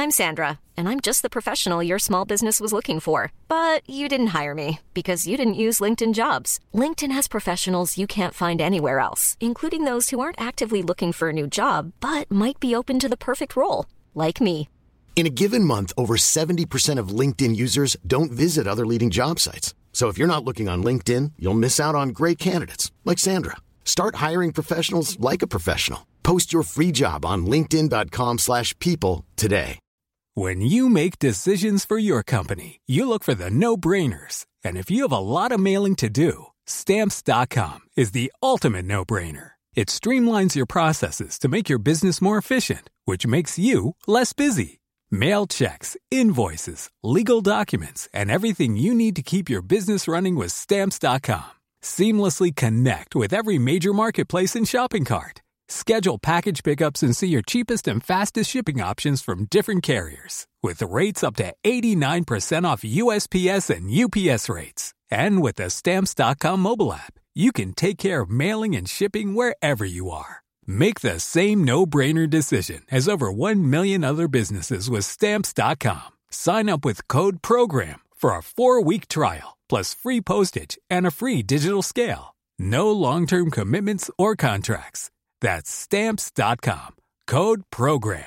I'm Sandra, and I'm just the professional your small business was looking for. But you didn't hire me because you didn't use LinkedIn Jobs. LinkedIn has professionals you can't find anywhere else, including those who aren't actively looking for a new job, but might be open to the perfect role, like me. In a given month, over 70% of LinkedIn users don't visit other leading job sites. So if you're not looking on LinkedIn, you'll miss out on great candidates like Sandra. Start hiring professionals like a professional. Post your free job on linkedin.com/people today. When you make decisions for your company, you look for the no-brainers. And if you have a lot of mailing to do, Stamps.com is the ultimate no-brainer. It streamlines your processes to make your business more efficient, which makes you less busy. Mail checks, invoices, legal documents, and everything you need to keep your business running with Stamps.com. Seamlessly connect with every major marketplace and shopping cart. Schedule package pickups and see your cheapest and fastest shipping options from different carriers. With rates up to 89% off USPS and UPS rates. And with the Stamps.com mobile app, you can take care of mailing and shipping wherever you are. Make the same no-brainer decision as over 1 million other businesses with Stamps.com. Sign up with code PROGRAM for a 4-week trial, plus free postage and a free digital scale. No long-term commitments or contracts. That's Stamps.com. Code PROGRAM.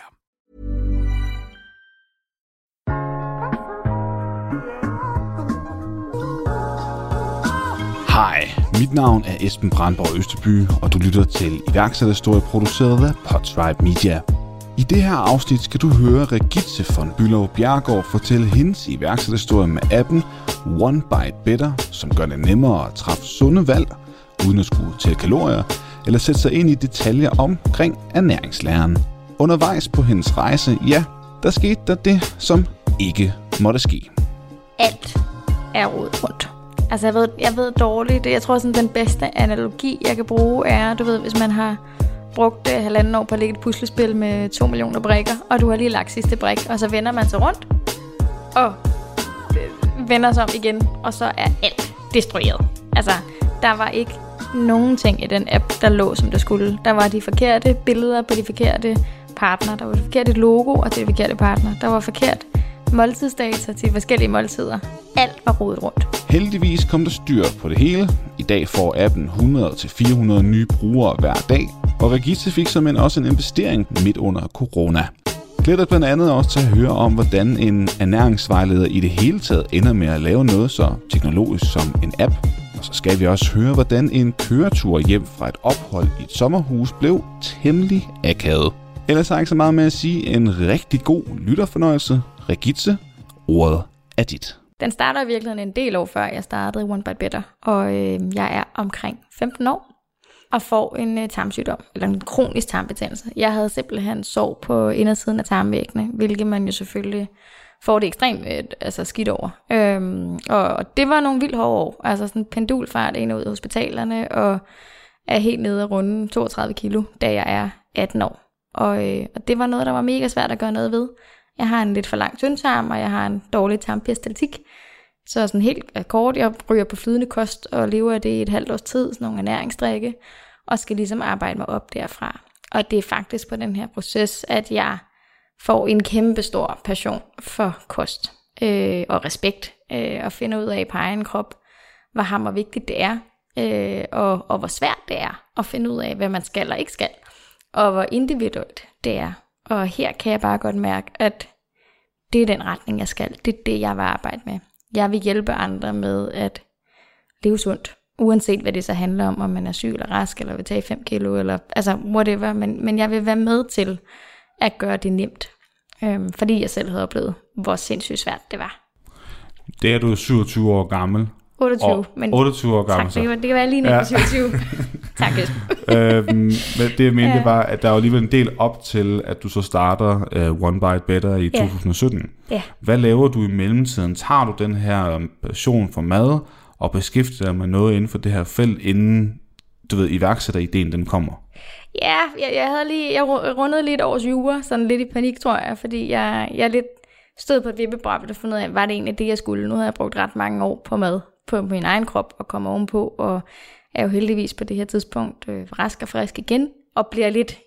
Hej, mit navn er Esben Brandborg Østerby, og du lytter til iværksætterhistorie produceret af Podtribe Media. I det her afsnit skal du høre Regitze von Bülow-Bjerregaard fortælle hendes iværksætterhistorie med appen One Bite Better, som gør det nemmere at træffe sunde valg, uden at skulle tælle kalorier, eller sætte sig ind i detaljer omkring ernæringslæren. Undervejs på hendes rejse, ja, der skete der det, som ikke måtte ske. Alt er rodet rundt. Altså, jeg ved dårligt. Jeg tror, sådan den bedste analogi, jeg kan bruge, er, du ved, hvis man har brugt 1,5 år på at lægge et puslespil med 2 millioner brikker, og du har lige lagt sidste brik, og så vender man sig rundt, og vender sig om igen, og så er alt destrueret. Altså, der var ikke nogen ting i den app, der lå, som det skulle. Der var de forkerte billeder på de forkerte partner, der var det forkerte logo og til de forkerte partner, der var forkert måltidsdata til forskellige måltider. Alt var rodet rundt. Heldigvis kom der styr på det hele. I dag får appen 100-400 nye brugere hver dag, og Regitze fik såmænd også en investering midt under corona. Glæder blandt andet også til at høre om, hvordan en ernæringsvejleder i det hele taget ender med at lave noget så teknologisk som en app. Og så skal vi også høre, hvordan en køretur hjem fra et ophold i et sommerhus blev temmelig akavet. Ellers har jeg ikke så meget med at sige en rigtig god lytterfornøjelse. Regitze, ordet er dit. Den starter i virkeligheden en del år før jeg startede One Bite Better, og jeg er omkring 15 år og får en tarmsygdom, eller en kronisk tarmbetændelse. Jeg havde simpelthen sår på indersiden af tarmvæggene, hvilket man jo selvfølgelig får det ekstremt skidt over. Og det var nogle vildt hårde år, altså sådan en pendulfart ind og ud af hospitalerne, og er helt nede at runde 32 kilo, da jeg er 18 år. Og det var noget, der var mega svært at gøre noget ved. Jeg har en lidt for lang tyndtarm, og jeg har en dårlig tarmperistaltik. Så sådan helt kort, jeg ryger på flydende kost, og lever af det i et halvt års tid, sådan nogle ernæringsdrikke, og skal ligesom arbejde mig op derfra. Og det er faktisk på den her proces, at jeg får en kæmpe stor passion for kost og respekt, og finder ud af på egen krop, hvor hammervigtigt det er, og hvor svært det er at finde ud af, hvad man skal og ikke skal, og hvor individuelt det er. Og her kan jeg bare godt mærke, at det er den retning, jeg skal. Det er det, jeg vil arbejde med. Jeg vil hjælpe andre med at leve sundt, uanset hvad det så handler om man er syg eller rask, eller vil tage 5 kilo, eller altså whatever. Men jeg vil være med til at gøre det nemt, fordi jeg selv havde oplevet, hvor sindssygt svært det var. Det er du 27 år gammel. 28, men 28 år gammel. Tak, det kan være lige nu på 27. Tak, Esben. Men det jeg mente var, at der er alligevel en del op til, at du så starter One Bite Better i 2017. Ja. Hvad laver du i mellemtiden? Tager du den her passion for mad og beskæftiger dig med noget inden for det her felt, inden du ved, iværksætterideen den kommer? Ja, jeg rundede lige et års jura, sådan lidt i panik, tror jeg, fordi jeg lidt stod på et vippebræt og fundet ud af, var det egentlig det, jeg skulle? Nu havde jeg brugt ret mange år på mad, på min egen krop, og kommer ovenpå, og er jo heldigvis på det her tidspunkt rask og frisk igen, og bliver lidt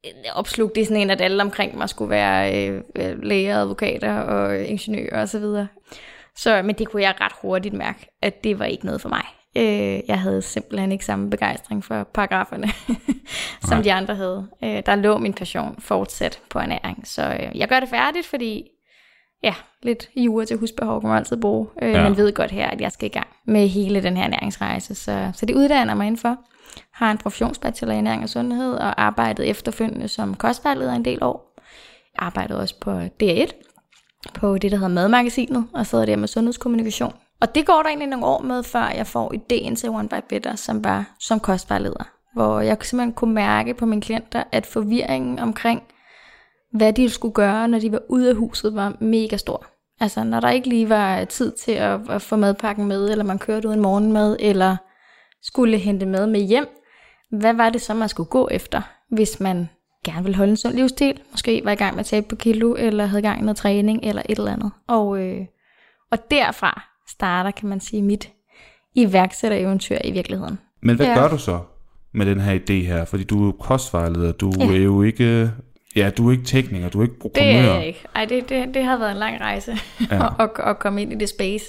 opslugte i sådan en, at alle omkring mig skulle være læger, advokater og ingeniører og så videre. Men det kunne jeg ret hurtigt mærke, at det var ikke noget for mig. Jeg havde simpelthen ikke samme begejstring for paragraferne, som de andre havde. Der lå min passion fortsat på ernæring. Så jeg gør det færdigt, fordi lidt jura til husbehov kan man altid bruge. Man ved godt her, at jeg skal i gang med hele den her ernæringsrejse. Så det uddanner mig indenfor. Har en professionsbachelor i ernæring og sundhed, og arbejdet efterfølgende som kostvejleder en del år. Jeg arbejdede også på DR1, på det, der hedder Madmagasinet, og sidder der med sundhedskommunikation. Og det går der egentlig nogle år med, før jeg får idéen til One Bite Better, som var som kostvejleder. Hvor jeg simpelthen kunne mærke på mine klienter, at forvirringen omkring, hvad de skulle gøre, når de var ude af huset, var mega stor. Altså, når der ikke lige var tid til at få madpakken med, eller man kørte ud en morgenmad, eller skulle hente mad med hjem, hvad var det så, man skulle gå efter, hvis man gerne ville holde en sund livsstil, måske var i gang med at tabe på kilo, eller havde gang i noget træning, eller et eller andet. Og derfra starter, kan man sige, mit iværksættereventyr i virkeligheden. Men hvad gør du så med den her idé her? Fordi du er kostvejleder, du er jo ikke... Ja, du er ikke tekniker, du er ikke programmør. Det er jeg ikke. Ej, det har været en lang rejse at komme ind i det space.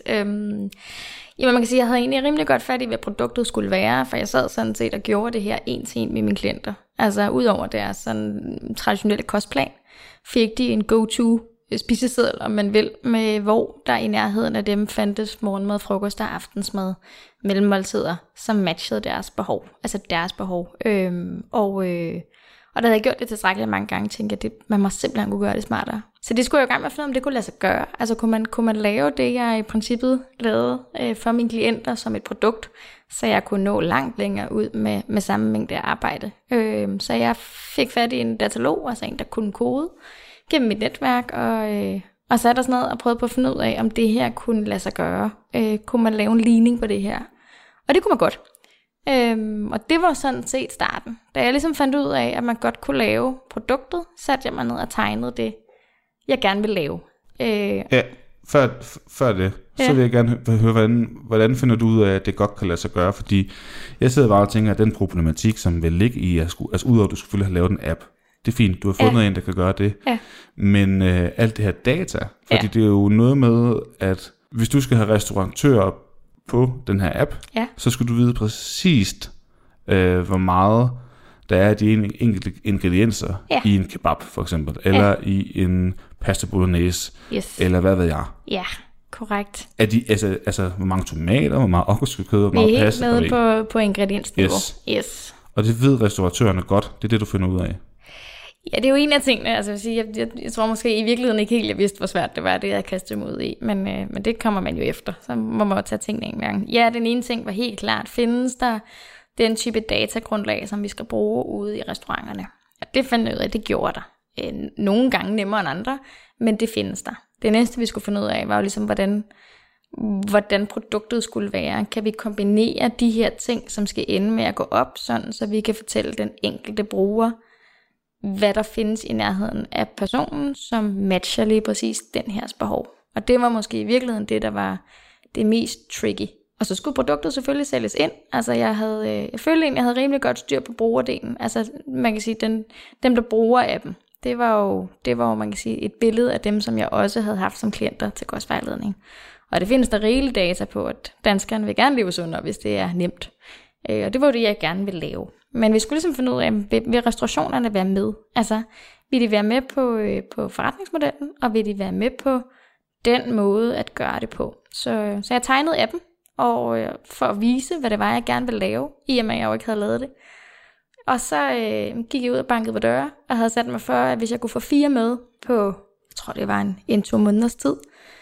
Jamen, man kan sige, at jeg havde egentlig rimelig godt fat i, hvad produktet skulle være, for jeg sad sådan set og gjorde det her en til en med mine klienter. Altså, udover deres sådan traditionelle kostplan, fik de en go-to spiseseddel, om man vil, med hvor der i nærheden af dem fandtes morgenmad, frokost og aftensmad, mellemmåltider, som matchede deres behov. Altså deres behov. Og da havde jeg gjort det tilstrækkeligt mange gange, tænkte jeg, at man må simpelthen kunne gøre det smartere. Så det skulle jeg jo i gang med at finde, om det kunne lade sig gøre. Altså kunne man lave det, jeg i princippet lavede for mine klienter som et produkt, så jeg kunne nå langt længere ud med samme mængde arbejde. Så jeg fik fat i en datalog, altså en, der kunne kode, gennem mit netværk, og satte os ned og prøvede på at finde ud af, om det her kunne lade sig gøre. Kunne man lave en ligning på det her? Og det kunne man godt. Og det var sådan set starten. Da jeg ligesom fandt ud af, at man godt kunne lave produktet, satte jeg mig ned og tegnede det, jeg gerne ville lave. Ja, før det, så vil jeg gerne høre, hvordan finder du ud af, at det godt kan lade sig gøre? Fordi jeg sidder bare og tænker, at den problematik, som vil ligge i, altså udover at du selvfølgelig har lavet en app, det er fint, du har fundet en, der kan gøre det. Ja. Men alt det her data, fordi det er jo noget med, at hvis du skal have restauratører på den her app, så skal du vide præcist, hvor meget der er de enkelte ingredienser i en kebab, for eksempel, eller i en pasta bolognese, eller hvad ved jeg. Ja, korrekt. Er de, altså hvor mange tomater, hvor meget oksekød, hvor meget pasta. Vi er helt med på ingrediensniveau. Yes. Og det ved restauratørerne godt, det er det, du finder ud af. Ja, det er jo en af tingene, altså jeg tror måske i virkeligheden ikke helt, jeg vidste, hvor svært det var, det jeg kastede mig ud i, men det kommer man jo efter, så må man jo tage tingene en gang. Ja, den ene ting var helt klart, findes der den type datagrundlag, som vi skal bruge ude i restauranterne? Og det fandt jeg ud af, det gjorde der. Nogle gange nemmere end andre, men det findes der. Det næste, vi skulle finde ud af, var jo ligesom, hvordan produktet skulle være. Kan vi kombinere de her ting, som skal ende med at gå op, sådan, så vi kan fortælle den enkelte bruger, hvad der findes i nærheden af personen, som matcher lige præcis den her behov. Og det var måske i virkeligheden det, der var det mest tricky. Og så skulle produktet selvfølgelig sælges ind. Altså jeg følte egentlig, jeg havde rimelig godt styr på brugerdelen. Altså man kan sige, dem der bruger appen, det var jo man kan sige et billede af dem, som jeg også havde haft som klienter til kostvejledning. Og det findes der rigeligt data på, at danskerne vil gerne leve sundere, hvis det er nemt. Og det var jo det, jeg gerne ville lave. Men vi skulle ligesom finde ud af, vil restaurationerne være med? Altså, vil de være med på forretningsmodellen, og vil de være med på den måde at gøre det på? Så jeg tegnede appen, og for at vise, hvad det var, jeg gerne ville lave, i og med, at jeg jo ikke havde lavet det. Og så gik jeg ud og bankede på døre, og havde sat mig for, at hvis jeg kunne få 4 med på, jeg tror det var en 2 måneders tid,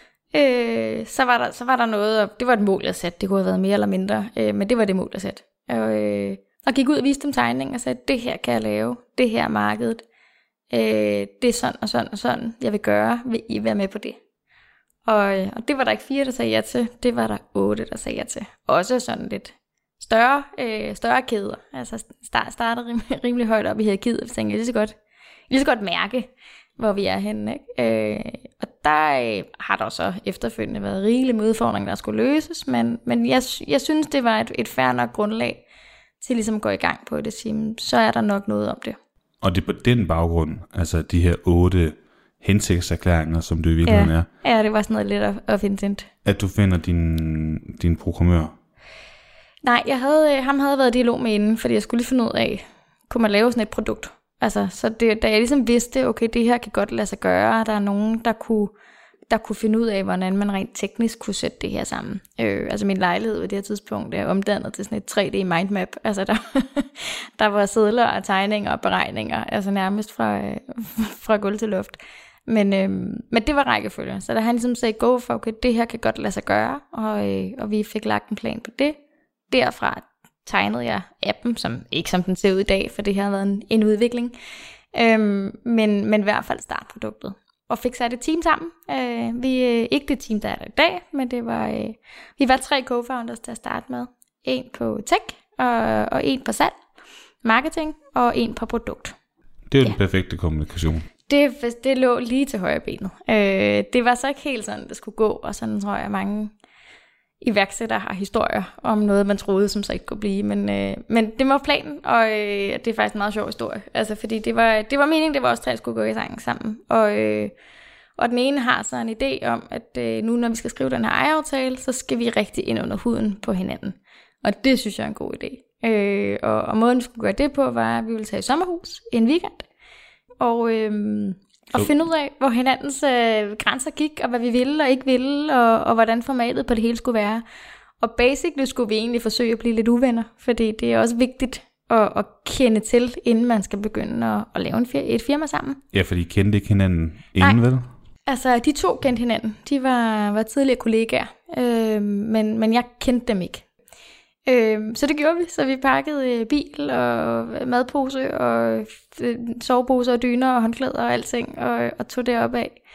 så var der noget, og det var et mål, jeg satte. Det kunne have været mere eller mindre, men det var det mål, jeg satte. Og gik ud og viste dem tegning og sagde, det her kan jeg lave, det her er markedet, det er sådan og sådan og sådan, jeg vil gøre, vil I være med på det? Og det var der ikke 4, der sagde ja til, det var der 8, der sagde ja til. Også sådan lidt større kæder, altså startede rimelig højt op i hierarkiet, og tænkte, lige så godt mærke, hvor vi er henne, ikke? Og der har der så efterfølgende været rigelige udfordringer, der skulle løses, men jeg synes, det var et fair nok grundlag til ligesom at gå i gang på det, så er der nok noget om det. Og det er på den baggrund, altså de her 8 hensigtserklæringer, som det i virkeligheden er. Ja, det var sådan noget lidt at finde tændt. At du finder din programmør. Nej, ham havde været i dialog med inden, fordi jeg skulle lige finde ud af, kunne man lave sådan et produkt? Altså, så det, da jeg ligesom vidste, okay, det her kan godt lade sig gøre, der er nogen, der kunne finde ud af, hvordan man rent teknisk kunne sætte det her sammen. Altså min lejlighed ved det her tidspunkt er omdannet til sådan et 3D mindmap. Altså der var sedler og tegninger og beregninger, altså nærmest fra gulv til luft. Men det var rækkefølge. Så da han ligesom sagde go for, okay, det her kan godt lade sig gøre, og vi fik lagt en plan på det. Derfra tegnede jeg appen, ikke som den ser ud i dag, for det her har været en udvikling. Men i hvert fald startproduktet. Og fik sat et team sammen. Vi ikke det team, der er der i dag, men det var, vi var 3 co-founders til at starte med. En på tech, og en på salg, marketing, og en på produkt. Det er jo den perfekte kommunikation. Det lå lige til højre benet. Det var så ikke helt sådan, det skulle gå, og sådan tror jeg, mange iværksættere har historier om noget, man troede, som så ikke kunne blive. Men det var planen, og det er faktisk en meget sjov historie. Altså, fordi det var meningen, det var os 3 skulle gå i sang sammen. Og den ene har så en idé om, at nu når vi skal skrive den her ejeраftale, så skal vi rigtig ind under huden på hinanden. Og det synes jeg er en god idé. Og måden vi skulle gøre det på, var, at vi ville tage i sommerhus en weekend. Og finde ud af, hvor hinandens grænser gik, og hvad vi ville og ikke ville, og hvordan formatet på det hele skulle være. Og basically skulle vi egentlig forsøge at blive lidt uvenner, fordi det er også vigtigt at kende til, inden man skal begynde at lave et firma sammen. Ja, fordi I kendte ikke hinanden inden, vel? Altså, de 2 kendte hinanden. De var tidligere kollegaer, men jeg kendte dem ikke. Så det gjorde vi, så vi pakkede bil og madpose og sovepose og dyner og håndklæder og alting og tog det op af.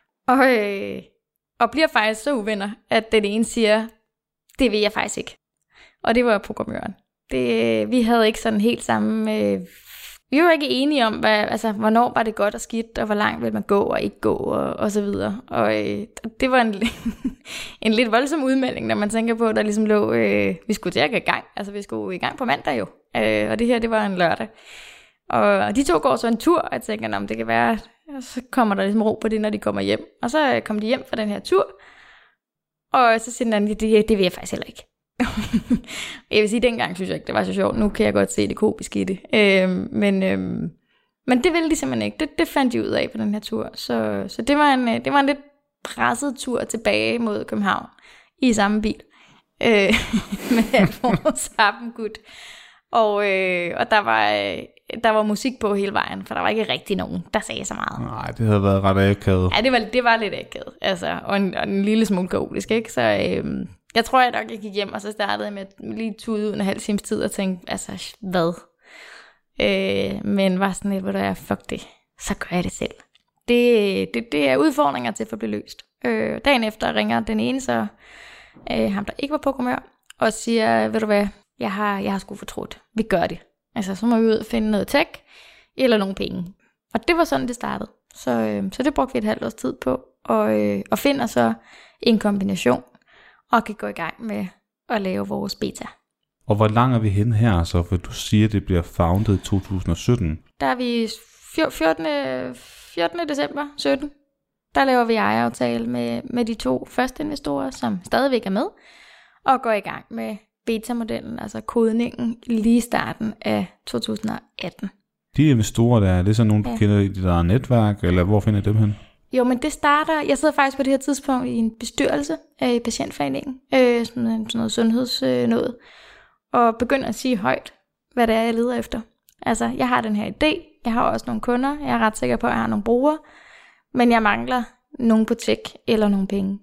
Og bliver faktisk så uvenner, at den ene siger, det vil jeg faktisk ikke. Og det var programmøren. Vi havde ikke sådan helt samme... Vi var ikke enige om, hvornår var det godt og skidt, og hvor langt ville man gå og ikke gå, og så videre. Og det var en lidt voldsom udmelding, når man tænker på, at der ligesom lå, vi skulle til at gå i gang. Altså, vi skulle i gang på mandag jo. Og det her, det var en lørdag. Og de 2 går så en tur, og jeg tænker, om det kan være, og så kommer der ligesom ro på det, når de kommer hjem. Og så kom de hjem fra den her tur, og så siger den anden, det vil jeg faktisk heller ikke. Jeg vil sige, dengang synes jeg ikke, det var så sjovt. Nu kan jeg godt se det komiske i det. Men det ville de simpelthen ikke. Det fandt de ud af på den her tur. Så det var en lidt presset tur tilbage mod København i samme bil. Med vores appengud. Og der var musik på hele vejen, for der var ikke rigtig nogen, der sagde så meget. Nej, det havde været ret akavet. Ja, det var lidt akavet. Altså, og en lille smule kaotisk, ikke? Så jeg tror, jeg nok gik hjem, og så startede jeg med lige tude ud en halv times tid og tænkte, altså, hvad? Men var sådan lidt, hvor der er, fuck det, så gør jeg det selv. Det er udfordringer til at få blive løst. Dagen efter ringer den ene så, ham der ikke var programmør, og siger, ved du hvad, jeg har sgu fortrudt. Vi gør det. Altså, så må vi ud og finde noget tech, eller nogle penge. Og det var sådan, det startede. Så det brugte vi et halvt års tid på, og finder så en kombination, og kan gå i gang med at lave vores beta. Og hvor lang er vi henne her, så? For du siger, at det bliver founded i 2017. Der er vi 14. december 17. Der laver vi ejeraftale med de 2 første investorer, som stadigvæk er med, og går i gang med beta-modellen, altså kodningen, lige i starten af 2018. De investorer der, er det så nogen, du kender i dit eget netværk, eller hvor finder dem hen? Jo, men det starter, jeg sidder faktisk på det her tidspunkt i en bestyrelse i Patientforeningen, sådan noget sundhedsnået, og begynder at sige højt, hvad det er, jeg leder efter. Altså, jeg har den her idé, jeg har også nogle kunder, jeg er ret sikker på, at jeg har nogle brugere, men jeg mangler nogen på tech eller nogle penge.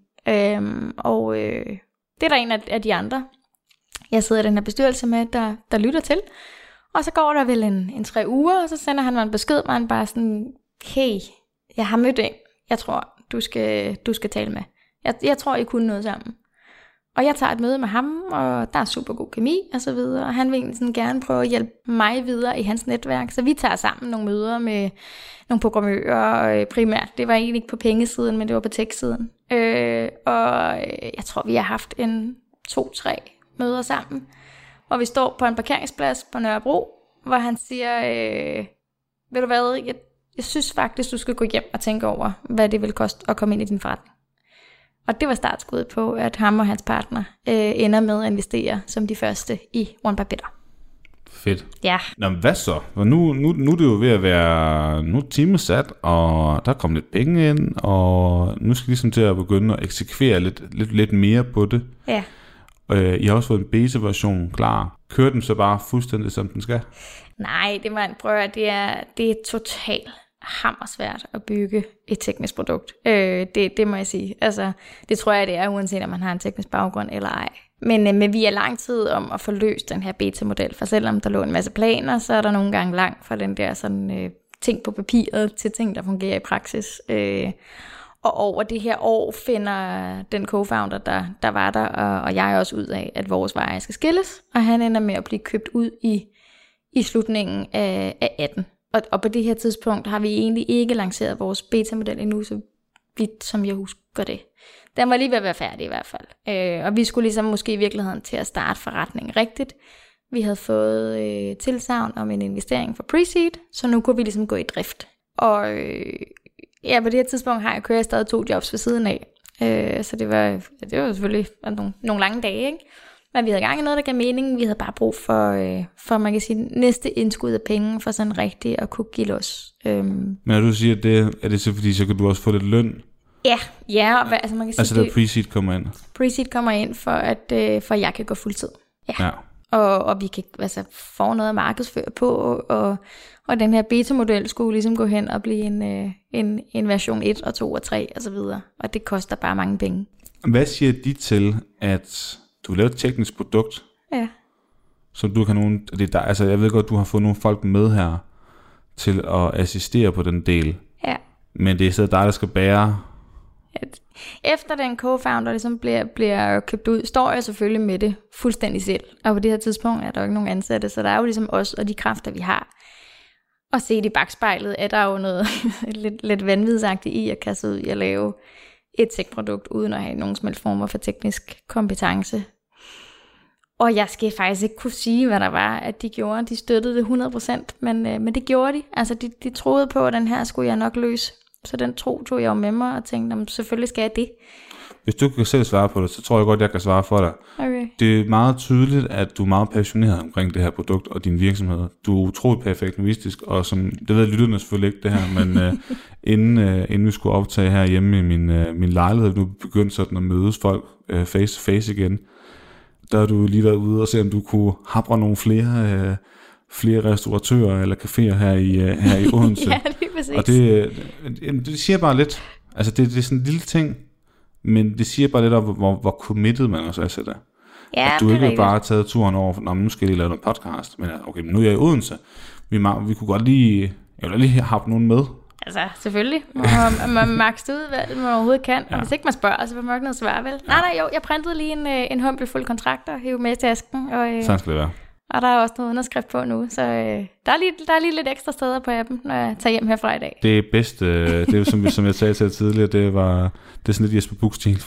Det er der en af de andre, jeg sidder i den her bestyrelse med, der lytter til. Og så går der vel en 3 uger, og så sender han mig en besked, hvor han bare sådan, hey, jeg har mødt en, jeg tror, du skal tale med. Jeg tror, I kunne noget sammen. Og jeg tager et møde med ham, og der er super god kemi og så videre, og han vil egentlig sådan gerne prøve at hjælpe mig videre i hans netværk. Så vi tager sammen nogle møder med nogle programmører primært. Det var egentlig ikke på pengesiden, men det var på tech-siden. Og jeg tror, vi har haft 2-3 møder sammen. Og vi står på en parkeringsplads på Nørrebro, hvor han siger, ved du hvad, jeg synes faktisk, du skal gå hjem og tænke over, hvad det vil koste at komme ind i din forretning. Og det var startskuddet på, at ham og hans partner ender med at investere som de første i One by Better. Fedt. Ja. Nå, men hvad så? Nu er det jo ved at være, nu er timen sat, og der er kommet lidt penge ind, og nu skal I ligesom til at begynde at eksekvere lidt mere på det. Ja. I har også fået en beta-version klar. Kører den så bare fuldstændig, som den skal? Nej, det er totalt hammersvært at bygge et teknisk produkt. Det må jeg sige. Altså, det tror jeg, det er, uanset om man har en teknisk baggrund eller ej. Men vi er lang tid om at få løst den her beta-model, for selvom der lå en masse planer, så er der nogle gange langt fra den der sådan, ting på papiret til ting, der fungerer i praksis. Og over det her år finder den co-founder, der var der, og jeg også ud af, at vores veje skal skilles, og han ender med at blive købt ud i slutningen af 18. Og på det her tidspunkt har vi egentlig ikke lanceret vores beta-model endnu, så vidt som jeg husker det. Den var lige ved at være færdig i hvert fald. Og vi skulle ligesom måske i virkeligheden til at starte forretningen rigtigt. Vi havde fået tilsagn om en investering for pre-seed, så nu kunne vi ligesom gå i drift. Og på det her tidspunkt kører jeg stadig 2 jobs ved siden af. Så det var selvfølgelig nogle lange dage, ikke? Men vi havde gang i noget, der gav mening. Vi havde bare brug for man kan sige, næste indskud af penge, for sådan rigtigt at kunne give los. Men når du siger det, er det så fordi, så kan du også få lidt løn? Ja, og altså man kan sige... Altså der pre-seed kommer ind? Pre-seed kommer ind, for at jeg kan gå fuldtid. Ja. Og vi kan få noget at markedsføre på, og den her beta-model skulle ligesom gå hen og blive en version 1 og 2 og 3 og så videre. Og det koster bare mange penge. Hvad siger de til, at du vil lave et teknisk produkt, som du kan jeg ved godt, du har fået nogle folk med her til at assistere på den del, men det er så dig, der skal bære. Efter den co-founder ligesom bliver købt ud, står jeg selvfølgelig med det fuldstændig selv, og på det her tidspunkt er der jo ikke nogen ansatte, så der er jo ligesom os og de kræfter, vi har. Og set i bagspejlet, er der jo noget lidt vanvidsagtigt i at kaste ud i at lave et tech-produkt, uden at have nogen som helst former for teknisk kompetence. Og jeg skal faktisk ikke kunne sige, hvad der var, at de gjorde. De støttede det 100%, men det gjorde de. Altså, de troede på, at den her skulle jeg nok løse. Så den tro tog jeg jo med mig og tænkte, selvfølgelig skal jeg det. Hvis du kan selv svare på det, så tror jeg godt, jeg kan svare for dig. Okay. Det er meget tydeligt, at du er meget passioneret omkring det her produkt og din virksomhed. Du er utroligt perfektionistisk, og som, det ved lytterne selvfølgelig ikke det her, men inden vi skulle optage her hjemme i min lejlighed, nu begyndte sådan at mødes folk face to face igen, der har du lige været ude og se, om du kunne habre nogle flere restauratører eller caféer her i Odense. Ja, det er præcis. Og det siger bare lidt. Altså det er sådan en lille ting, men det siger bare lidt om, hvor committed man også er til det. Ja, at du ikke har bare taget turen over, nu skal jeg lave noget podcast, men okay, men nu er jeg i Odense. Vi kunne godt lige have nogen med. Altså, selvfølgelig. Man makse ud, hvad man overhovedet kan. Og hvis ikke man spørger, så vil man ikke noget svar, vel? Nej, jeg printede lige en humpel fuld kontrakter, hæve med til asken. Sådan skal det være. Og der er også noget underskrift på nu, så der er lige lidt ekstra steder på appen, når jeg tager hjem herfra i dag. Det er bedst, det er som jeg sagde til tidligere, det er sådan lidt Jesper Buch-stil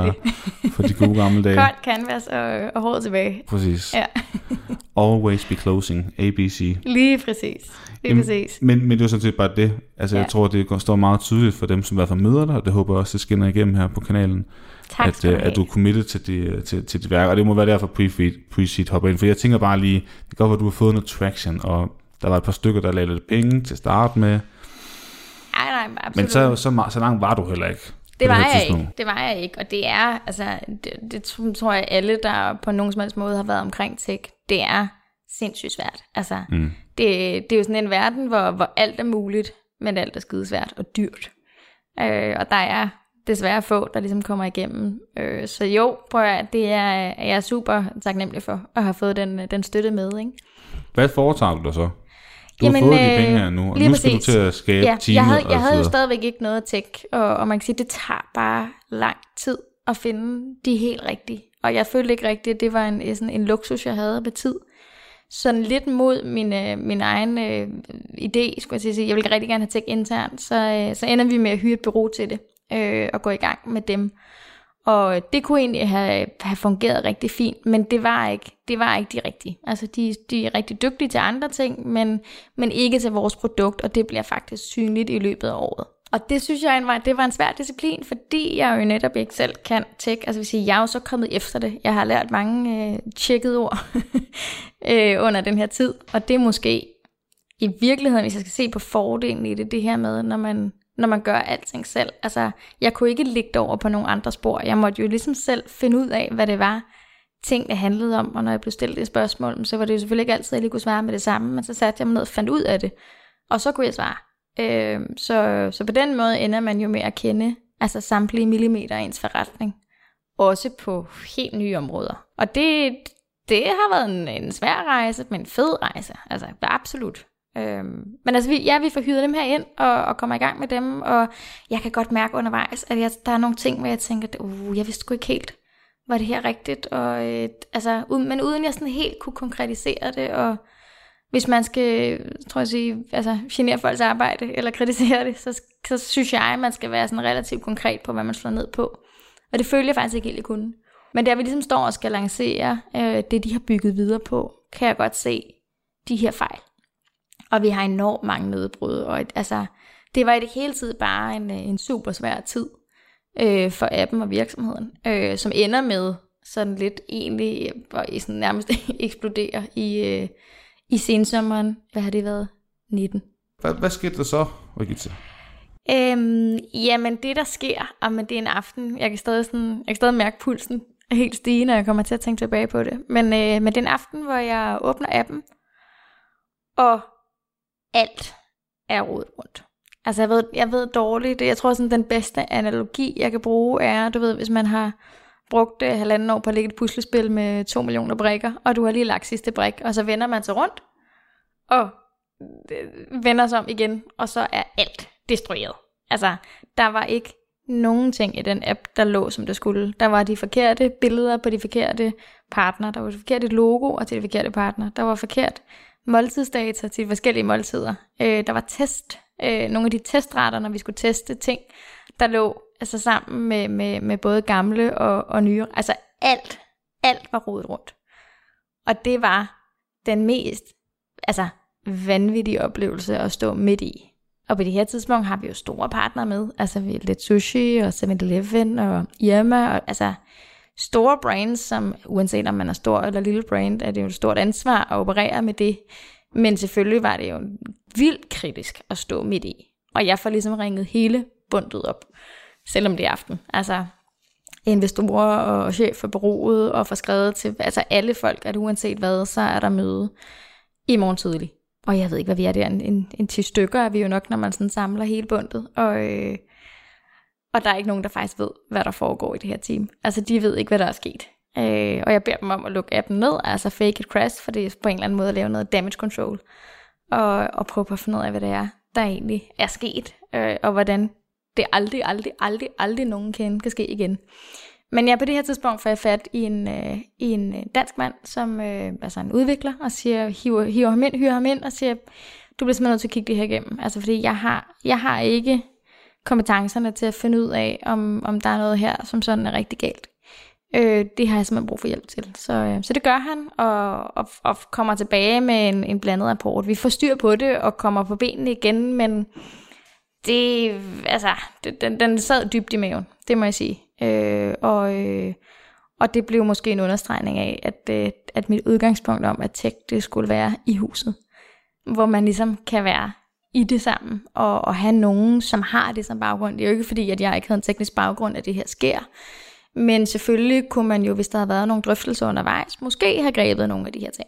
fra de gode gamle dage. Koldt canvas og håret tilbage. Præcis. Ja. Always be closing, ABC. Lige præcis. Men det er jo sådan set bare det. Altså jeg tror, det står meget tydeligt for dem, som i hvert fald møder dig, og det håber jeg også, det skinner igennem her på kanalen. At du er committed til dit værk, og det må være derfor pre-seed hopper ind, for jeg tænker bare lige, det kan godt være, at du har fået noget traction, og der var et par stykker, der lavede lidt penge til at starte med. Nej, absolut. Men så langt var du heller ikke. Det var jeg ikke, og det er, altså, det tror jeg alle, der på nogen som helst måde har været omkring tech, det er sindssygt svært. Altså, det er jo sådan en verden, hvor alt er muligt, men alt er skidesvært og dyrt. Og der er desværre få, der ligesom kommer igennem. Så jo, prøv at det er jeg super taknemmelig for, at have fået den støtte med, ikke? Hvad foretager du dig så? Du har fået de penge her nu, og nu skal du til at skabe teamet. Jeg havde jo stadigvæk ikke noget tech, og man kan sige, det tager bare lang tid at finde de helt rigtige. Og jeg følte ikke rigtigt, at det var en luksus, jeg havde med tid. Sådan lidt mod min egen idé, skulle jeg sige. Jeg ville rigtig gerne have tech internt, så ender vi med at hyre et bureau til det, og gå i gang med dem. Og det kunne egentlig have fungeret rigtig fint, men det var ikke de rigtige. Altså de er rigtig dygtige til andre ting, men ikke til vores produkt, og det bliver faktisk synligt i løbet af året. Og det synes jeg det var en svær disciplin, fordi jeg jo netop ikke selv kan tech. Altså vil sige, jeg er jo så kommet efter det. Jeg har lært mange tjekkede ord under den her tid, og det er måske i virkeligheden, hvis jeg skal se på fordelen i det her med, når man gør alting selv. Altså, jeg kunne ikke ligge over på nogle andre spor. Jeg måtte jo ligesom selv finde ud af, hvad det var, tingene handlede om. Og når jeg blev stillet det spørgsmål, så var det jo selvfølgelig ikke altid, at jeg lige kunne svare med det samme. Men så satte jeg mig ned og fandt ud af det. Og så kunne jeg svare. Så på den måde ender man jo med at kende altså samtlige millimeter af ens forretning. Også på helt nye områder. Og det har været en svær rejse, men en fed rejse. Altså, absolut. Men altså vi får hyret dem her ind og kommer i gang med dem, og jeg kan godt mærke undervejs, at der er nogle ting, hvor jeg tænker, jeg vidste sgu ikke helt, var det her rigtigt, og men uden jeg sådan helt kunne konkretisere det, og hvis man skal, tror jeg sige, altså genere folks arbejde eller kritisere det, så synes jeg, at man skal være sådan relativt konkret på, hvad man slår ned på, og det føler jeg faktisk ikke helt, jeg kunne. Men der vi ligesom står og skal lancere det, de har bygget videre på, kan jeg godt se de her fejl. Og vi har enormt mange nedbrud, og det var i det hele tiden bare en super svær tid for appen og virksomheden, som ender med sådan lidt egentlig, og sådan nærmest eksplodere i sensommeren. Hvad har det været? 19. Hvad skete der så, Regitze? Jamen det der sker, men det er en aften, jeg kan stadig mærke pulsen helt stige, når jeg kommer til at tænke tilbage på det. Men det er en aften, hvor jeg åbner appen, og alt er rodet rundt. Altså jeg ved dårligt, jeg tror sådan den bedste analogi, jeg kan bruge er, du ved, hvis man har brugt 1,5 år på at lægge et puslespil med 2 millioner brikker, og du har lige lagt sidste brik, og så vender man sig rundt, og vender sig om igen, og så er alt destrueret. Altså, der var ikke nogen ting i den app, der lå som det skulle. Der var de forkerte billeder på de forkerte partner, der var det forkerte logo og til de forkerte partner, der var forkert måltidsdata til de forskellige måltider. Der var nogle af de testretter, når vi skulle teste ting, der lå altså sammen med både gamle og nye. Altså alt var rodet rundt. Og det var den mest vanvittige oplevelse at stå midt i. Og på det her tidspunkt har vi jo store partnere med. Altså vi har lidt Sushi og 7-Eleven og Irma og store brands, som uanset om man er stor eller lille brand, er det jo et stort ansvar at operere med det. Men selvfølgelig var det jo vildt kritisk at stå midt i. Og jeg får ligesom ringet hele bundet op, selvom det er aften. Altså investorer og chef for bureauet og får skrevet til alle folk, at uanset hvad, så er der møde i morgen tidlig. Og jeg ved ikke, hvad vi er der. En 10 stykker er vi jo nok, når man sådan samler hele bundet. Og der er ikke nogen, der faktisk ved, hvad der foregår i det her team. Altså, de ved ikke, hvad der er sket. Og jeg beder dem om at lukke appen ned, altså fake it crash, for det er på en eller anden måde at lave noget damage control. Og prøve på at finde ud af, hvad det er, der egentlig er sket. Og hvordan det aldrig nogen kan ske igen. Men på det her tidspunkt får jeg fat i en dansk mand, som en udvikler, og siger, hyrer ham ind og siger, du bliver simpelthen nødt til at kigge det her igennem. Altså fordi jeg har ikke kompetencerne til at finde ud af, om der er noget her, som sådan er rigtig galt. Det har jeg simpelthen brug for hjælp til. Så det gør han, og kommer tilbage med en blandet rapport. Vi får styr på det, og kommer på benene igen, men den sad dybt i maven, det må jeg sige. Og det blev måske en understregning af, at mit udgangspunkt om, at tech, det skulle være i huset. Hvor man ligesom kan være i det sammen, og have nogen, som har det som baggrund. Det er jo ikke fordi, at jeg ikke havde en teknisk baggrund, at det her sker. Men selvfølgelig kunne man jo, hvis der havde været nogle drøftelser undervejs, måske have grebet nogle af de her ting.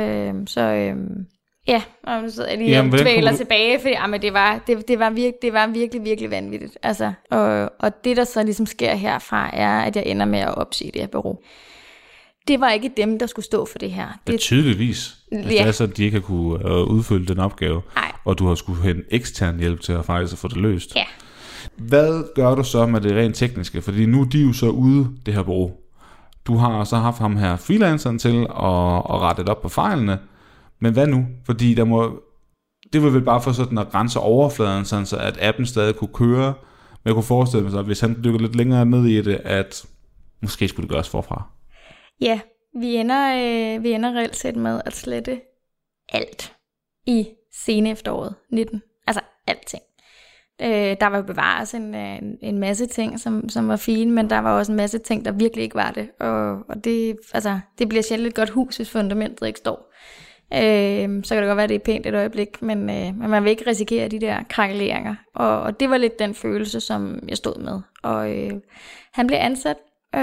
Ja, og nu sidder jeg lige og dvæler tilbage, for det var virkelig, virkelig vanvittigt. Altså, og det, der så ligesom sker herfra, er, at jeg ender med at opsige det her bureau. Det var ikke dem, der skulle stå for det her. Det tydeligvis. Det er så, at de ikke har kunne udfylde den opgave, og du har skulle hente ekstern hjælp til at faktisk få det løst. Ja. Hvad gør du så med det rent tekniske? Fordi nu er de jo så ude, det her bureau. Du har så haft ham her freelanceren til at rette op på fejlene. Men hvad nu? Fordi det var vel bare for sådan at rense overfladen, sådan så at appen stadig kunne køre. Men jeg kunne forestille mig så, at hvis han dykker lidt længere ned i det, at måske skulle det gøres forfra? Ja, vi ender reelt set med at slette alt i sene efteråret 19. Altså alting. Der var jo bevares en masse ting, som var fine, men der var også en masse ting, der virkelig ikke var det. Og det bliver sjældent et godt hus, hvis fundamentet ikke står. Så kan det godt være, at det er pænt et øjeblik, men man vil ikke risikere de der krakeleringer. Og det var lidt den følelse, som jeg stod med. Og han blev ansat,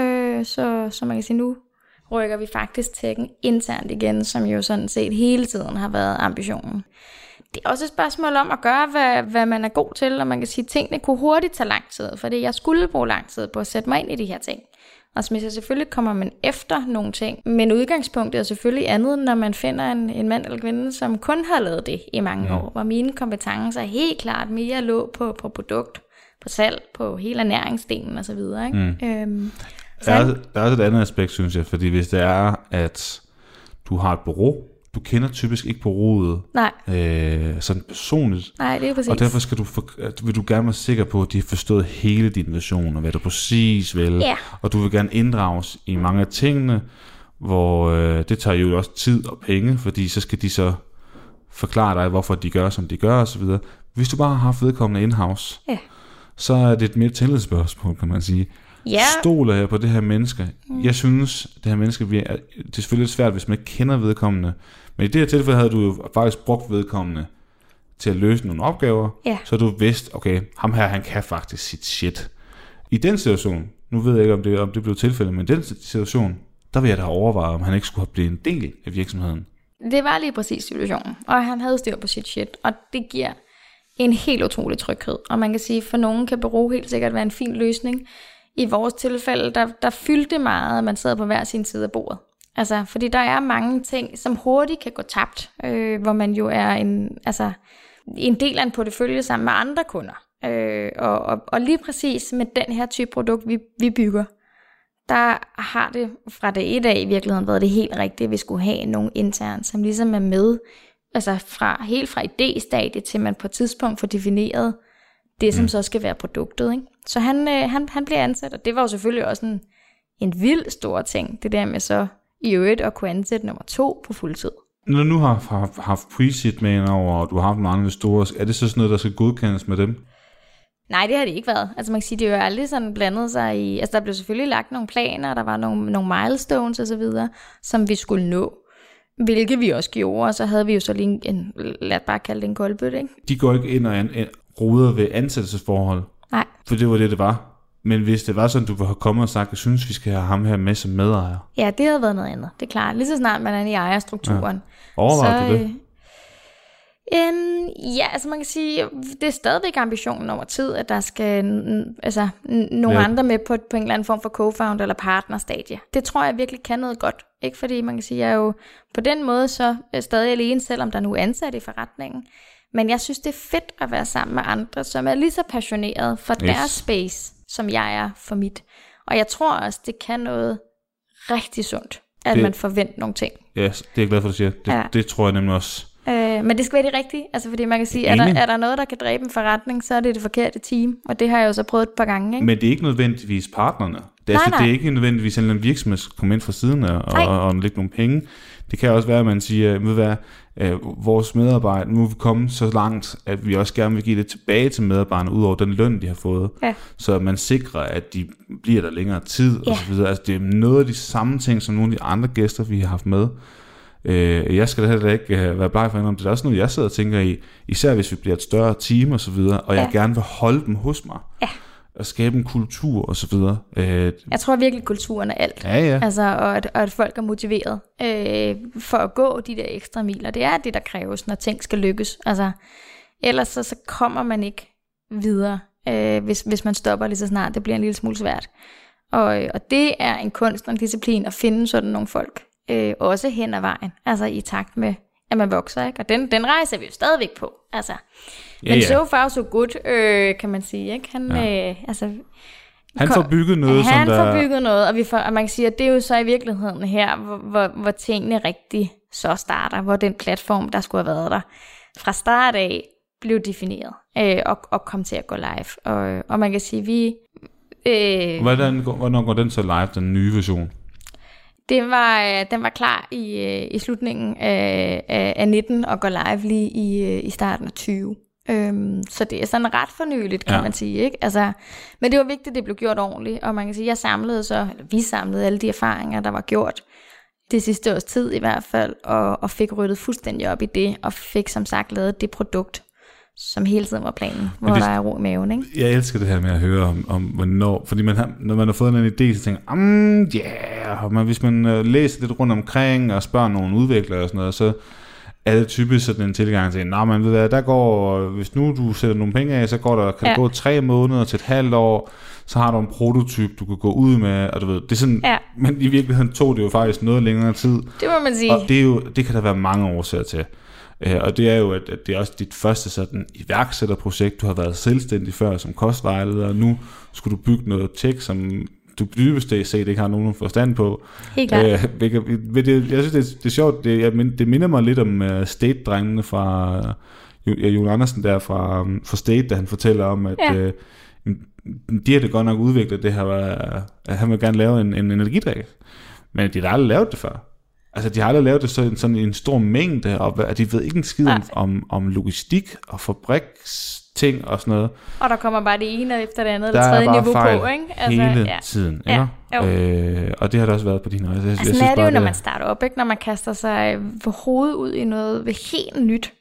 så man kan sige, nu rykker vi faktisk tækken internt igen, som jo sådan set hele tiden har været ambitionen. Det er også et spørgsmål om at gøre, hvad man er god til, og man kan sige, at tingene kunne hurtigt tage lang tid, fordi jeg skulle bruge lang tid på at sætte mig ind i de her ting. Og så selvfølgelig kommer man efter nogle ting, men udgangspunktet er selvfølgelig andet, når man finder en mand eller kvinde, som kun har lavet det i mange år, hvor mine kompetencer helt klart mere lå på produkt, på salg, på hele ernæringsdelen og så videre. Ikke? Der er også et andet aspekt, synes jeg, fordi hvis det er, at du har et bureau, du kender typisk ikke bureauet sådan personligt. Nej, det er præcis. Og derfor vil du gerne være sikker på, at de har forstået hele din version, og hvad du præcis vil. Ja. Og du vil gerne inddrages i mange af tingene, hvor det tager jo også tid og penge, fordi så skal de så forklare dig, hvorfor de gør, som de gør, osv. Hvis du bare har haft vedkommende in-house, så er det et mere tillidsspørgsmål, kan man sige. Ja. Stoler jeg på det her menneske? Jeg synes, det her menneske, det er selvfølgelig lidt svært, hvis man ikke kender vedkommende. Men i det her tilfælde havde du jo faktisk brugt vedkommende til at løse nogle opgaver, så du vidste, okay, ham her, han kan faktisk sit shit. I den situation, nu ved jeg ikke, om det blev tilfældet, men i den situation, der vil jeg da overveje, om han ikke skulle have blivet en del af virksomheden. Det var lige præcis situationen, og han havde styr på sit shit, og det giver en helt utrolig tryghed. Og man kan sige, for nogen kan bureau helt sikkert være en fin løsning. I vores tilfælde, der fyldte meget, at man sad på hver sin side af bordet. Altså, fordi der er mange ting, som hurtigt kan gå tabt, hvor man jo er en del af en portefølje sammen med andre kunder. Og lige præcis med den her type produkt, vi bygger, der har det fra det et af i virkeligheden været det helt rigtige, at vi skulle have nogle internt, som ligesom er med, altså helt fra idéstadiet til man på et tidspunkt får defineret det, som så skal være produktet. Ikke? Så han bliver ansat, og det var jo selvfølgelig også en vild stor ting, det der med så i øvrigt at kunne ansætte nummer 2 på fuld tid. Når du nu har haft pre-seed med over, og du har haft mange store, er det så sådan noget, der skal godkendes med dem? Nej, det har det ikke været. Altså man kan sige, det er jo aldrig sådan blandet sig i, altså der blev selvfølgelig lagt nogle planer, der var nogle milestones og så videre, som vi skulle nå, hvilket vi også gjorde, og så havde vi jo så lige lad bare kalde det en koldbøtte, ikke? De går ikke ind og roder ved ansættelsesforhold? Nej. For det var det var. Men hvis det var sådan, du var kommet og sagt, jeg synes, vi skal have ham her med som medejer. Ja, det havde været noget andet. Det er klart. Lige så snart man er i ejerstrukturen. Ja. Overvejer du det? Ja, altså man kan sige, det er stadigvæk ambitionen over tid, at der skal nogle andre med på en eller anden form for co-founder eller partnerstadie. Det tror jeg virkelig kan noget godt. Ikke fordi man kan sige, jeg er jo på den måde så stadig alene, selvom der nu er ansat i forretningen. Men jeg synes, det er fedt at være sammen med andre, som er lige så passionerede for deres space, som jeg er for mit. Og jeg tror også, det kan noget rigtig sundt, at man forventer nogle ting. Ja, det er jeg glad for, at du siger. Det tror jeg nemlig også. Men det skal være det rigtige, altså fordi man kan sige, er der noget, der kan dræbe en forretning, så er det forkerte team, og det har jeg jo så prøvet et par gange. Ikke? Men det er ikke nødvendigvis partnerne. Det er ikke nødvendigvis en virksomhed, der kommer ind fra siden og lægge nogle penge. Det kan også være, at man siger, vores medarbejdere, nu er vi kommet så langt, at vi også gerne vil give det tilbage til medarbejderne, ud over den løn, de har fået. Ja. Så man sikrer, at de bliver der længere tid, og så videre. Altså, det er noget af de samme ting, som nogle af de andre gæster, vi har haft med. Jeg skal da heller ikke være bleg for at indrømme. Det er også noget, jeg sidder og tænker i, især hvis vi bliver et større team og så videre, og jeg gerne vil holde dem hos mig. Ja. Og skabe en kultur og så videre. Jeg tror virkelig, kulturen er alt. Ja. Altså, og at folk er motiveret for at gå de der ekstra miler. Det er det, der kræves, når ting skal lykkes. Altså, ellers så kommer man ikke videre, hvis man stopper lige så snart. Det bliver en lille smule svært. Og det er en kunst og en disciplin at finde sådan nogle folk. Også hen ad vejen. Altså i takt med, at man vokser. Ikke? Og den rejser vi jo stadigvæk på. Altså. Men so far so good, kan man sige. Ikke? Han får bygget noget. Han får bygget noget, og man kan sige, at det er jo så i virkeligheden her, hvor tingene rigtig så starter. Hvor den platform, der skulle have været der, fra start af blev defineret og kom til at gå live. Og man kan sige, Hvornår går den så live, den nye version? Den var klar i slutningen af 19 og går live lige i starten af 20. Så det er sådan ret fornyeligt, kan man sige, ikke? Altså, men det var vigtigt, at det blev gjort ordentligt, og man kan sige, vi samlede alle de erfaringer, der var gjort det sidste års tid i hvert fald, og fik ryddet fuldstændig op i det, og fik som sagt lavet det produkt, som hele tiden var planen, hvor der er ro i maven, ikke? Jeg elsker det her med at høre om hvornår, fordi når man har fået en idé, så tænker hvis man læser lidt rundt omkring, og spørger nogle udviklere og sådan noget, så er det typisk sådan en tilgang til, man ved hvad, der går, hvis nu du sætter nogle penge af, så kan det gå 3 måneder til et halvt år, så har du en prototyp, du kan gå ud med, og du ved, det er sådan, men i virkeligheden tog det jo faktisk noget længere tid. Det må man sige. Og det kan der være mange årsager til. Og det er jo, at det er også dit første sådan iværksætterprojekt. Du har været selvstændig før som kostvejleder, og nu skulle du bygge noget tech, som du dybest set ikke har nogen forstand på. Helt klart. Jeg synes, det er sjovt. Det minder mig lidt om State-drengene fra Jon Andersen der fra State, da han fortæller om, at de har det godt nok udviklet det her, at han vil gerne lave en energidrik. Men de har aldrig lavet det før. Altså, de har aldrig lavet det sådan en stor mængde, og de ved ikke en skid om logistik og fabriksting og sådan noget. Og der kommer bare det ene efter det andet, eller tredje niveau på, ikke? Altså, hele tiden, ja. Og det har der også været på din rejse. Altså, sådan er det jo, når man starter op, ikke? Når man kaster sig for hovedet ud i noget helt nyt,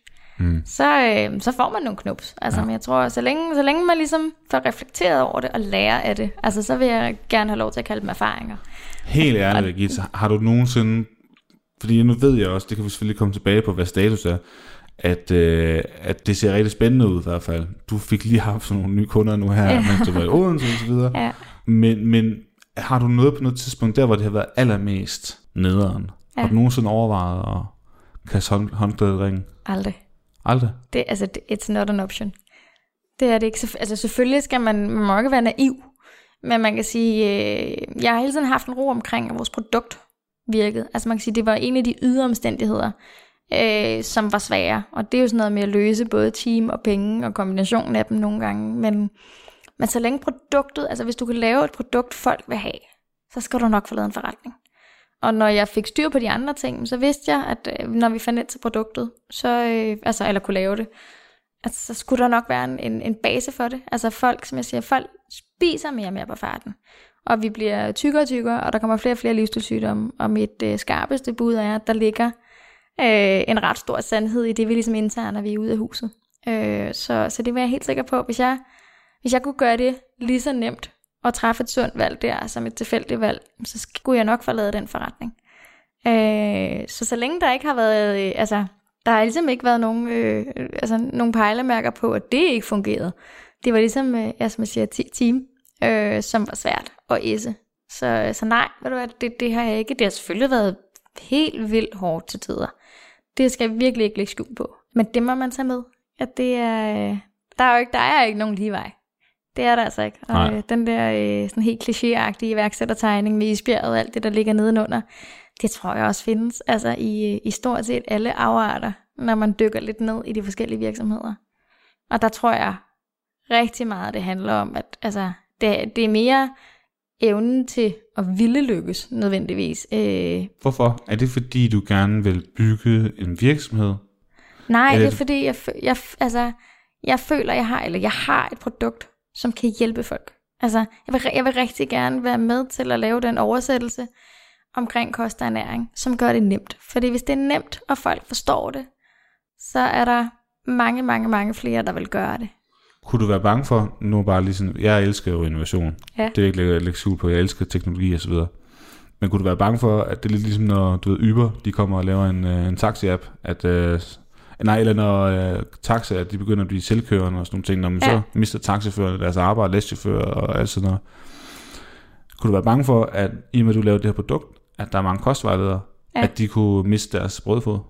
så får man nogle knups. Altså, men jeg tror, så længe man ligesom får reflekteret over det og lærer af det, altså, så vil jeg gerne have lov til at kalde dem erfaringer. Helt ærligt, Gitte, har du nogensinde, fordi nu ved jeg også, det kan vi selvfølgelig komme tilbage på, hvad status er, at det ser rigtig spændende ud i hvert fald. Du fik lige haft sådan nogle nye kunder nu her, mens du var i Odense og så videre. Ja. Men har du noget på noget tidspunkt der, hvor det har været allermest nederen? Ja. Har du nogensinde overvejet at kaste håndklædet ringe? Aldrig? It's not an option. Det er det ikke. Altså selvfølgelig skal man må ikke være naiv, men man kan sige, jeg har hele tiden haft en ro omkring, at vores produkt virkede. Altså man kan sige, det var en af de ydre omstændigheder, som var svære. Og det er jo sådan noget med at løse både team og penge og kombinationen af dem nogle gange. Men så længe produktet, altså hvis du kan lave et produkt, folk vil have, så skal du nok få lavet en forretning. Og når jeg fik styr på de andre ting, så vidste jeg, at når vi fandt ind til produktet, eller kunne lave det, at så skulle der nok være en base for det. Altså folk, som jeg siger, folk spiser mere og mere på farten. Og vi bliver tykkere og tykkere, og der kommer flere og flere livsstilssygdomme. Og mit skarpeste bud er, at der ligger en ret stor sandhed i det, vi ligesom indtager, når vi er ude af huset. Så det var jeg helt sikker på. Hvis jeg kunne gøre det lige så nemt, og træffe et sundt valg der, som et tilfældigt valg, så skulle jeg nok få lavet den forretning. Så længe der ikke har været, der har ligesom ikke været nogen pejlemærker på, at det ikke fungerede. Det var ligesom, som jeg siger, team, som var svært at esse. Så nej, ved du hvad, det har jeg ikke. Det har selvfølgelig været helt vildt hårdt til tider. Det skal jeg virkelig ikke lægge skjul på. Men det må man tage med. At det er, der er ikke nogen lige vej. Det er der altså ikke. Og den der sådan helt klichéagtige iværksættertegning med isbjerget og alt det, der ligger nedenunder, det tror jeg også findes altså i stort set alle afarter, når man dykker lidt ned i de forskellige virksomheder. Og der tror jeg rigtig meget, det handler om, at altså, det er mere evnen til at ville lykkes nødvendigvis. Hvorfor? Er det fordi, du gerne vil bygge en virksomhed? Nej, det er fordi, jeg føler, jeg har et produkt, som kan hjælpe folk. Altså, jeg vil rigtig gerne være med til at lave den oversættelse omkring kost og ernæring, som gør det nemt. Fordi hvis det er nemt, og folk forstår det, så er der mange, mange, mange flere, der vil gøre det. Kunne du være bange for, nu bare lige sådan, jeg elsker jo innovation. Ja. Det er ikke lægge skjul på, jeg elsker teknologi og så videre. Men kunne du være bange for, at det er lidt ligesom, når du ved, Uber, de kommer og laver en taxi-app, eller når taxaer, de begynder at blive selvkørende og sådan nogle ting, når man så mister taxiførerne deres arbejde, læschauffører og alt sådan noget. Kunne du være bange for, at i og med, at du laver det her produkt, at der er mange kostvejledere, at de kunne miste deres brødfod?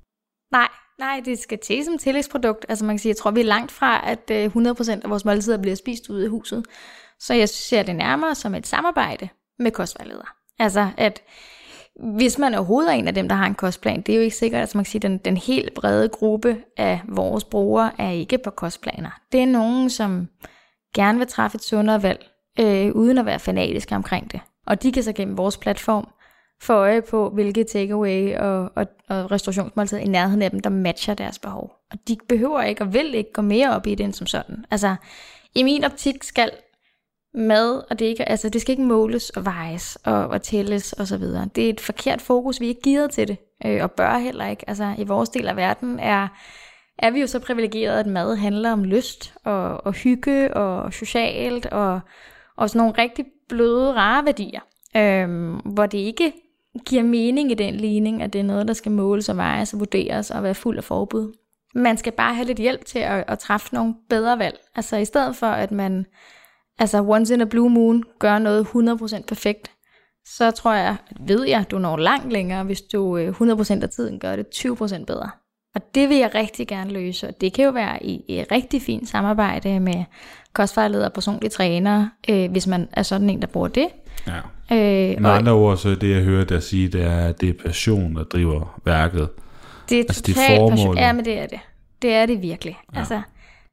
Nej, det skal til som tillægsprodukt. Altså man kan sige, jeg tror, vi er langt fra, at 100% af vores måltider bliver spist ud af huset. Så jeg ser det nærmere som et samarbejde med kostvejledere. Altså at hvis man overhovedet er en af dem, der har en kostplan, det er jo ikke sikkert, at man kan sige, den helt brede gruppe af vores brugere er ikke på kostplaner. Det er nogen, som gerne vil træffe et sundere valg, uden at være fanatiske omkring det. Og de kan så gennem vores platform få øje på, hvilke takeaway og restaurationsmåltider i nærheden af dem, der matcher deres behov. Og de behøver ikke og vil ikke gå mere op i det end som sådan. Altså, i min optik skal mad, og det skal ikke måles og vejes og tælles og så videre. Det er et forkert fokus, vi er ikke givet til det, og bør heller ikke. Altså, i vores del af verden er vi jo så privilegeret, at mad handler om lyst og hygge og socialt og sådan nogle rigtig bløde, rare værdier, hvor det ikke giver mening i den ligning, at det er noget, der skal måles og vejes og vurderes og være fuld af forbud. Man skal bare have lidt hjælp til at træffe nogle bedre valg. Altså i stedet for, at man once in a blue moon gør noget 100% perfekt, så ved jeg, du når langt længere, hvis du 100% af tiden gør det 20% bedre. Og det vil jeg rigtig gerne løse, og det kan jo være i et rigtig fint samarbejde med kostvejledere og personlige trænere, hvis man er sådan en, der bruger det. Ja. Med andre ord, så det jeg hører der sige, det er passion, der driver værket. Det er altså, totalt passion. Ja, men det er det. Det er det virkelig. Ja. Altså,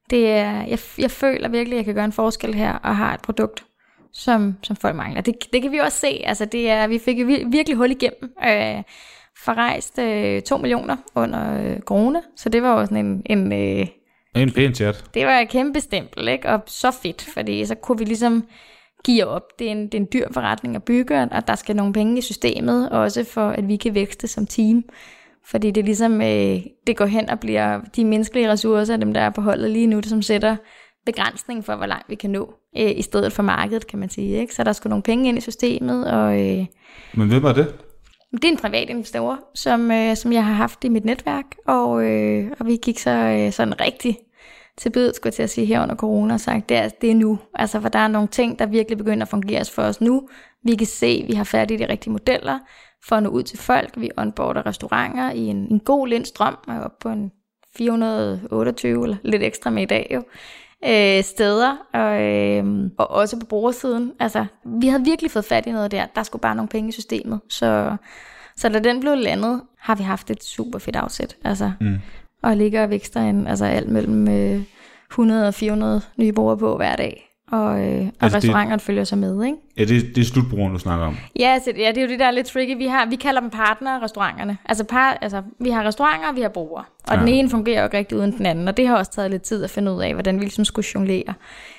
jeg føler virkelig, at jeg kan gøre en forskel her, og har et produkt, som folk mangler. Det kan vi også se. Altså, vi fik virkelig hul igennem. Forrejst 2 millioner under corona, så det var jo sådan en pæn chat. Det var et kæmpe stempel, ikke? Og så fedt, fordi så kunne vi ligesom give op. Det er en dyr forretning at bygge, og der skal nogle penge i systemet, også for at vi kan vækste som team. Fordi det ligesom, det går hen og bliver de menneskelige ressourcer, dem der er på holdet lige nu, som sætter begrænsning for, hvor langt vi kan nå, i stedet for markedet, kan man sige, ikke? Så der skal nogle penge ind i systemet. Men hvem var det? Det er en privat investor, som jeg har haft i mit netværk, og vi gik så sådan rigtig til bid, skulle jeg til at sige, her under corona, og sagt, det er nu. Altså, for der er nogle ting, der virkelig begynder at fungere for os nu. Vi kan se, vi har fat i de rigtige modeller for at nå ud til folk. Vi onboarder restauranter i en god lindstrøm, og er oppe på en 428, eller lidt ekstra med i dag jo, steder, og også på brugersiden. Altså, vi havde virkelig fået fat i noget der. Der skulle bare nogle penge i systemet. Så da den blev landet, har vi haft et super fedt afsæt. Altså, og ligger og vækster alt mellem 100 og 400 nye brugere på hver dag. Og restauranterne følger sig med, ikke? Ja, det er slutbrugeren, du snakker om. Ja, det er jo det, der er lidt tricky. Vi kalder dem partnere, restauranterne. Vi har restauranter, og vi har brugere. Og den ene fungerer jo ikke rigtig uden den anden. Og det har også taget lidt tid at finde ud af, hvordan vi ligesom skulle jonglere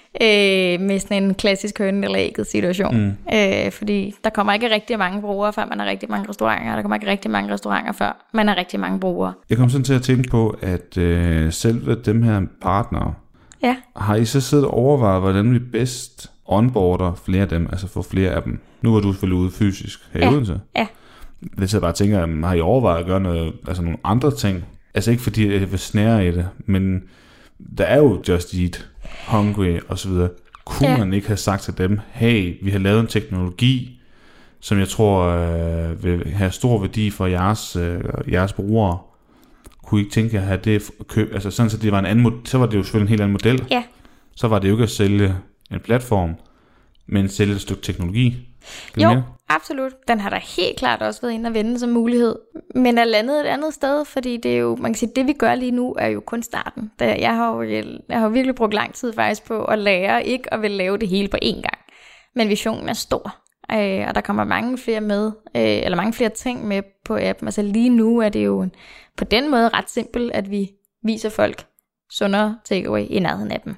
med sådan en klassisk høne eller ægget situation. Fordi der kommer ikke rigtig mange brugere, før man har rigtig mange restauranter. Der kommer ikke rigtig mange restauranter, før man har rigtig mange brugere. Jeg kom sådan til at tænke på, at selve dem her partnere, ja. Har I så siddet og overvejet, hvordan vi bedst onboarder flere af dem, altså få flere af dem? Nu var du selvfølgelig ude fysisk her i Odense. Ja. Hvis jeg bare tænker, har I overvejet at gøre noget, altså nogle andre ting? Altså ikke fordi jeg vil snære i det, men der er jo Just Eat, Hungry og så videre. Kunne man ikke have sagt til dem, hey, vi har lavet en teknologi, som jeg tror vil have stor værdi for jeres brugere? Kunne I ikke tænke at have det altså sådan, så det var en anden så var det jo selvfølgelig en helt anden model. Ja. Så var det jo ikke at sælge en platform, men sælge et stykke teknologi. Jo, absolut. Den har da helt klart også været inde og vende som mulighed. Men er landet et andet sted, fordi det er jo, man kan sige, det vi gør lige nu er jo kun starten. Jeg har virkelig brugt lang tid faktisk på at lære ikke at vil lave det hele på én gang. Men visionen er stor. Og der kommer mange flere med, eller mange flere ting med på appen. Altså lige nu er det jo på den måde ret simpelt, at vi viser folk sundere takeaway i nærheden af dem.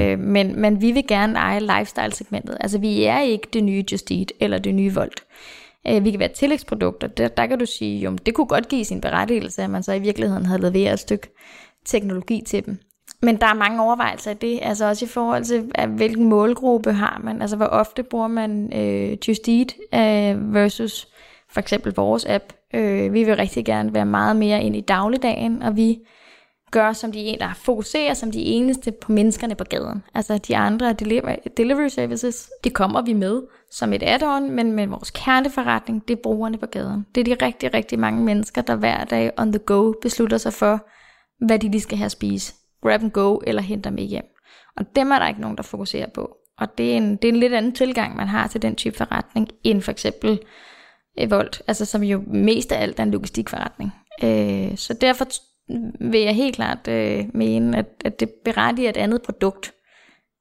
Men vi vil gerne eje lifestyle-segmentet. Altså vi er ikke det nye Just Eat eller det nye Volt. Vi kan være tillægsprodukter. Der kan du sige, jo, det kunne godt give sin berettigelse, at man så i virkeligheden havde leveret et stykke teknologi til dem. Men der er mange overvejelser i det, altså også i forhold til, hvilken målgruppe har man, altså hvor ofte bruger man Just Eat versus for eksempel vores app. Vi vil rigtig gerne være meget mere ind i dagligdagen, og vi gør fokuserer som de eneste på menneskerne på gaden. Altså de andre delivery services, de kommer vi med som et add-on, men med vores kerneforretning, det er brugerne på gaden. Det er de rigtig, rigtig mange mennesker, der hver dag on the go beslutter sig for, hvad de lige skal have at spise. Grab and go eller hente med hjem. Og dem er der ikke nogen, der fokuserer på. Og det er en lidt anden tilgang, man har til den type forretning, end for eksempel Volt, altså som jo mest af alt er en logistikforretning. Så derfor vil jeg helt klart mene, at det berettiger et andet produkt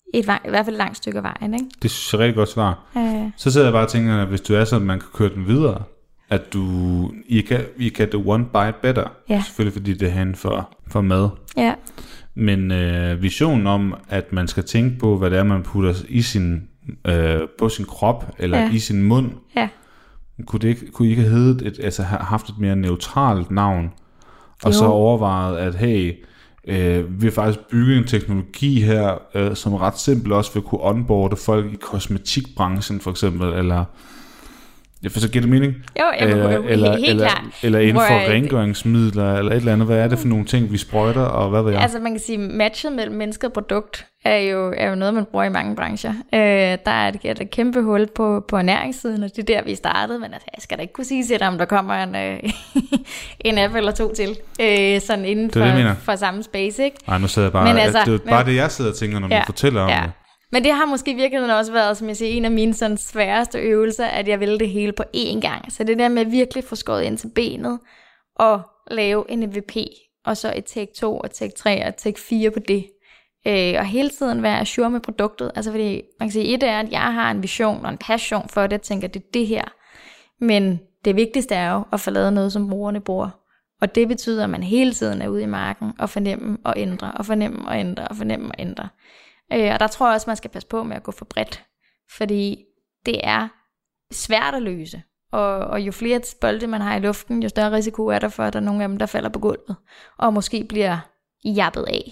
i hvert fald et langt stykke af vejen, ikke? Det synes jeg er et rigtig godt svar. Så sidder jeg bare og tænker, at hvis du er sådan, at man kan køre den videre, at I kan do one bite better. Ja. Selvfølgelig fordi det er hen for mad. Ja. Men visionen om, at man skal tænke på, hvad det er, man putter i på sin krop, eller i sin mund. Ja. Kunne I ikke have haft et mere neutralt navn, og så overvejet, at hey, vi har faktisk bygget en teknologi her, som ret simpelt også vil kunne onboarde folk i kosmetikbranchen for eksempel, eller så giver det mening? Jo, helt klart. Eller inden for rengøringsmidler, eller et eller andet. Hvad er det for nogle ting, vi sprøjter, og hvad ved jeg? Altså man kan sige, matchet mellem menneske og produkt er jo noget, man bruger i mange brancher. Der er et kæmpe hul på ernæringssiden, og det er der, vi startede. Men altså, jeg skal da ikke kunne sige til dig, om der kommer en app eller to til, sådan inden for samme space, ikke? Nej, nu sidder jeg bare... Altså, det er bare det, jeg sidder og tænker, når du fortæller om det. Men det har måske i virkeligheden også været, som jeg siger, en af mine sådan sværeste øvelser, at jeg ville det hele på én gang. Så det der med virkelig få skåret ind til benet, og lave en MVP, og så et take 2, og take 3, og take 4 på det. Og hele tiden være sure med produktet. Altså fordi, man kan sige, et er, at jeg har en vision og en passion for det, jeg tænker, det er det her. Men det vigtigste er jo at få lavet noget, som brugerne bruger. Og det betyder, at man hele tiden er ude i marken, og fornemme og ændre, og fornemme og ændre, og fornemme og ændre. Og der tror jeg også, man skal passe på med at gå for bredt, fordi det er svært at løse, og jo flere bolde man har i luften, jo større risiko er der for, at der er nogle af dem, der falder på gulvet, og måske bliver jappet af.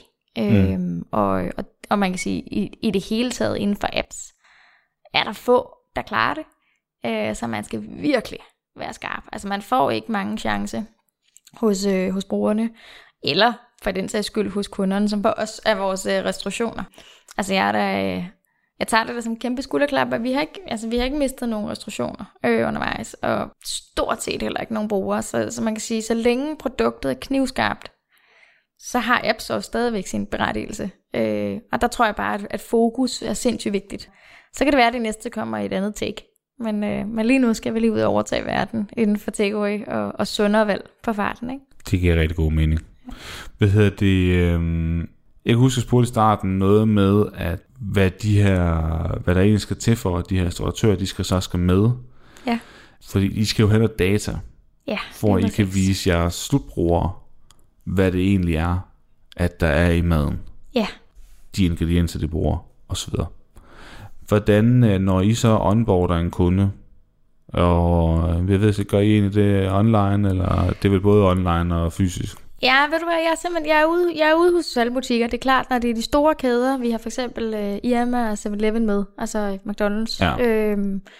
Og man kan sige, i det hele taget inden for apps, er der få, der klarer det, så man skal virkelig være skarp. Altså man får ikke mange chancer hos brugerne, eller for den sags skyld hos kunderne, som på os er vores restriktioner. Altså jeg tager det der som en kæmpe skulderklap, og vi har ikke mistet nogen restriktioner undervejs, og stort set heller ikke nogen brugere, så man kan sige, så længe produktet er knivskarpt, så har apps også stadigvæk sin berettigelse. Og der tror jeg bare, at fokus er sindssygt vigtigt. Så kan det være, at det næste kommer i et andet take. Men lige nu skal vi lige ud og overtage verden inden for takeaway og sundere valg på farten, ikke? Det giver rigtig god mening. Hvad hedder det? Jeg kan huske at spurgte i starten noget med, at hvad der egentlig skal til for, at de her restauratører, de skal med. Ja. Fordi I skal jo have noget data, for at I kan vise jeres slutbrugere, hvad det egentlig er, at der er i maden. Ja. De ingredienser, de bruger, osv. Hvordan, når I så onboarder en kunde, og jeg ved ikke, gør I egentlig det online, eller det er vel både online og fysisk? Ja, ved du hvad, jeg er ude hos salgbutikker. Det er klart, når det er de store kæder. Vi har for eksempel Irma og 7-Eleven med, altså McDonald's. Ja.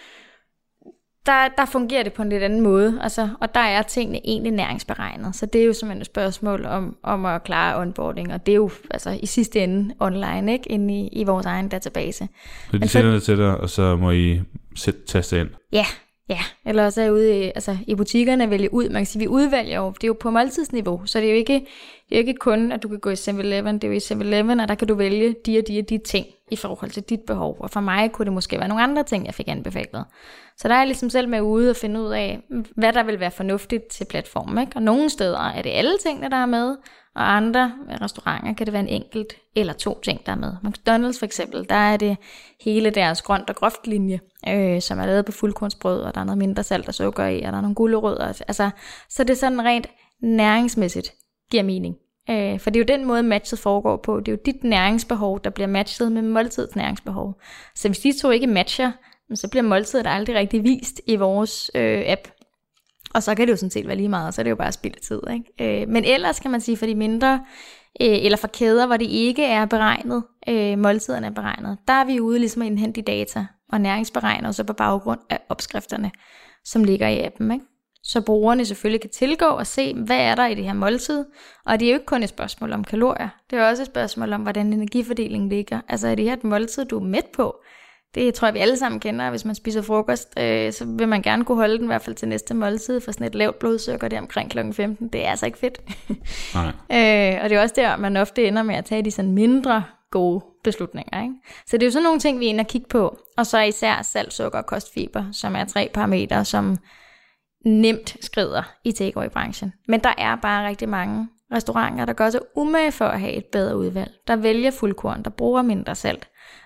Der fungerer det på en lidt anden måde, altså, og der er tingene egentlig næringsberegnet. Så det er jo simpelthen et spørgsmål om at klare onboarding, og det er jo altså i sidste ende online, ikke, inde i vores egen database. Så de sender det til dig, og så må I taste ind? Ja, eller også er ude i butikkerne vælge ud. Man kan sige, vi udvælger jo, det er jo på måltidsniveau, så det er jo ikke kun, at du kan gå i 7-Eleven, det er jo i 7-Eleven, og der kan du vælge de ting i forhold til dit behov. Og for mig kunne det måske være nogle andre ting, jeg fik anbefalet. Så der er jeg ligesom selv med ude og finde ud af, hvad der vil være fornuftigt til platformen, ikke? Og nogle steder er det alle tingene, der er med, og andre restauranter kan det være en enkelt eller 2 ting, der er med. McDonald's for eksempel, der er det hele deres grønt og groft linje, som er lavet på fuldkornsbrød, og der er noget mindre salt og sukker i, og der er nogle gulerødder. Altså, så det er sådan rent næringsmæssigt giver mening. For det er jo den måde, matchet foregår på. Det er jo dit næringsbehov, der bliver matchet med måltidets næringsbehov. Så hvis de 2 ikke matcher, så bliver måltidet aldrig rigtig vist i vores app. Og så kan det jo sådan set være lige meget, og så er det jo bare spild af tid, ikke? Men ellers kan man sige, for de mindre, eller for kæder, hvor det ikke er beregnet, måltiderne er beregnet, der er vi ude ligesom at indhente de data og næringsberegner, og så på baggrund af opskrifterne, som ligger i appen, ikke? Så brugerne selvfølgelig kan tilgå og se, hvad er der i det her måltid. Og det er jo ikke kun et spørgsmål om kalorier, det er også et spørgsmål om, hvordan energifordelingen ligger. Altså er det her et måltid, du er mæt på? Det tror jeg, vi alle sammen kender. Hvis man spiser frokost, så vil man gerne kunne holde den i hvert fald til næste måltid, for sådan et lavt blodsukker der omkring kl. 15. Det er altså ikke fedt. Nej. Og det er også der, man ofte ender med at tage de sådan mindre gode beslutninger, ikke? Så det er jo sådan nogle ting, vi er inde og kigge på. Og så især salt, sukker og kostfiber, som er 3 parametre, som nemt skrider i takeaway-branchen. Men der er bare rigtig mange restauranter, der gør sig umage for at have et bedre udvalg. Der vælger fuldkorn, der bruger mindre salt,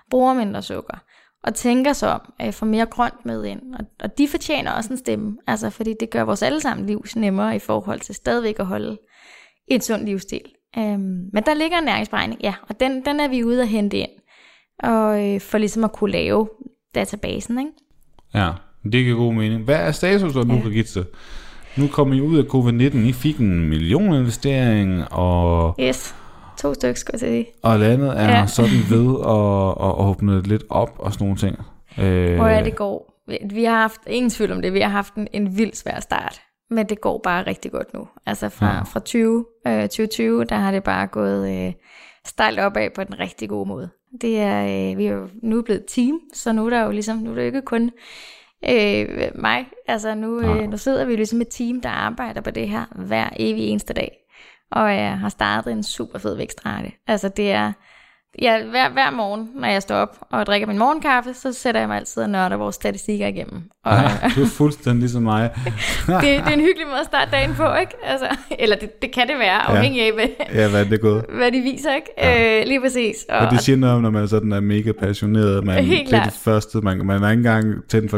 bruger mindre sukker, og tænker sig om, får mere grønt med ind. Og de fortjener også en stemme, altså fordi det gør vores allesammen liv nemmere i forhold til stadigvæk at holde et sundt livsstil. Men der ligger en næringsberegning, ja, og den er vi ude at hente ind, og for ligesom at kunne lave databasen, ikke? Ja, det giver god mening. Hvad er status så nu, Brigitte? Nu kommer I ud af covid-19, I fik en millioninvestering, og... Yes, 2 stykker, skal jeg sige. Og landet er sådan ved at åbne lidt op og sådan nogle ting. Hvor det går. Vi har haft, ingen tvivl om det, vi har haft en vild svær start. Men det går bare rigtig godt nu. Altså fra 2020, der har det bare gået stejlt opad på den rigtig gode måde. Det er, vi er jo nu blevet et team, så nu er der jo ligesom, nu er det ikke kun mig. Altså nu sidder vi ligesom et team, der arbejder på det her hver evig eneste dag. Og jeg har startet en super fed vækstrate. Altså det er, hver morgen, når jeg står op og drikker min morgenkaffe, så sætter jeg mig altid og nørder vores statistikker igennem. Og, du er fuldstændig ligesom mig. det er en hyggelig måde at starte dagen på, ikke? Altså, eller det kan det være, afhængig af, hvad det er gået. Hvad de viser, ikke? Ja. Lige præcis. Og det siger noget om, når man sådan er mega passioneret. Det er det første, man er ikke engang tændt